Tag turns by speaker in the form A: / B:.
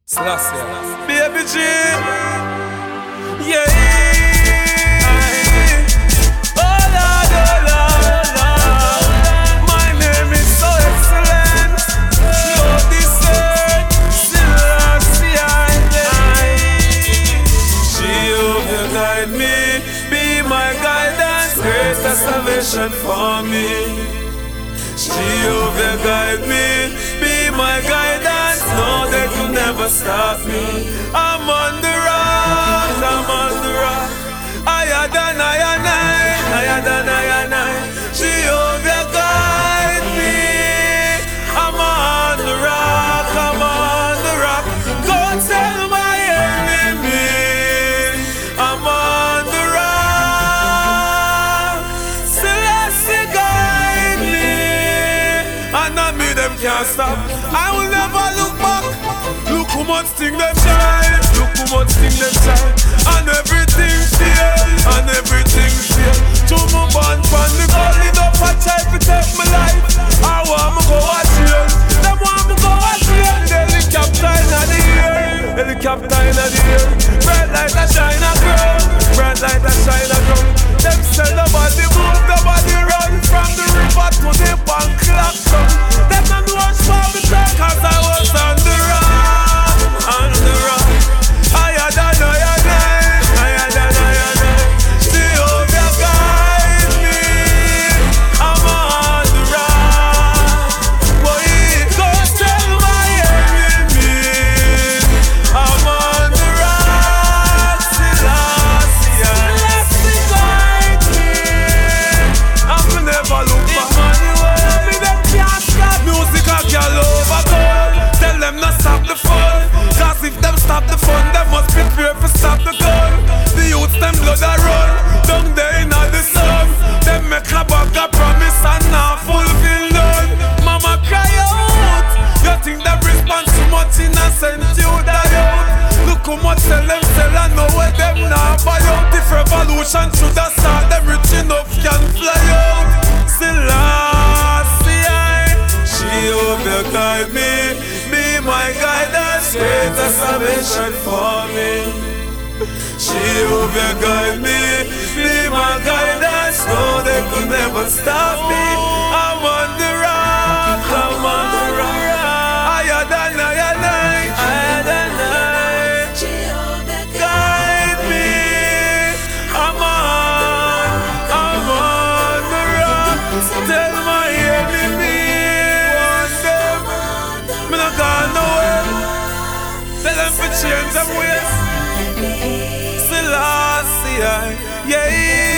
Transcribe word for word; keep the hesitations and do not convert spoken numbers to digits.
A: Selassie, Baby G, yeah. Oh Lord, oh Lord, Lord. My name is so excellent. Lord, this earth, Selassie, Jehovah guide me, be my guidance, greater salvation for me. Jehovah guide me, be my guidance, no they could never stop me. I'm on the rock, I'm on the rock. Higher than I and I, higher than I and I. Jehovah guide me, I'm on the rock, I'm on the rock. Go tell my enemy, I'm on the rock. Selassie guide me, and not me them can't stop. I will never look back. Look how much thing them shine. Look how much thing them shine. And everything fail. And everything fail. To my band from the gully up a try to take my life. I want me go a jail. Them want me go a jail. The helicopter in the air. Helicopter in the air. Bright light a shine a girl. Bright light a shine a girl. Them sell nobody move, nobody run. From the river to the bank clock down. Them not know what's for me talk, cause I was on the rock, on the rock. Higher than I and I, higher than I and I. Jehovah guide me, I'm on the rock. Boy, go tell my enemy, I'm on the rock. Selassie, Selassie guide me, I'm gonna never look back. Me them can't stop music a girl over gold. Tell them not stop the fun, cause if them stop the fun, them must prepare for stop the gun. The youths them blood a run, down there in the sun. Them make a bag a promise and not fulfill none. Mama cry out, you think them respond too much innocent, you die out. Look how much sell them sell and know where them not buy out. If revolution should have start, them rich enough can fly out. Selassie, Jehovah guide me, be my guidance, greater salvation for me. Jehovah guide me, be my guidance, no they could never stop me. I'm on the rock, I'm on the rock. Higher than I and I, higher than I. Jehovah guide me, I'm on, I'm on the rock. Tell my enemy, want them, me not gone nowhere. Tell them to change them ways. Selassie, yeah.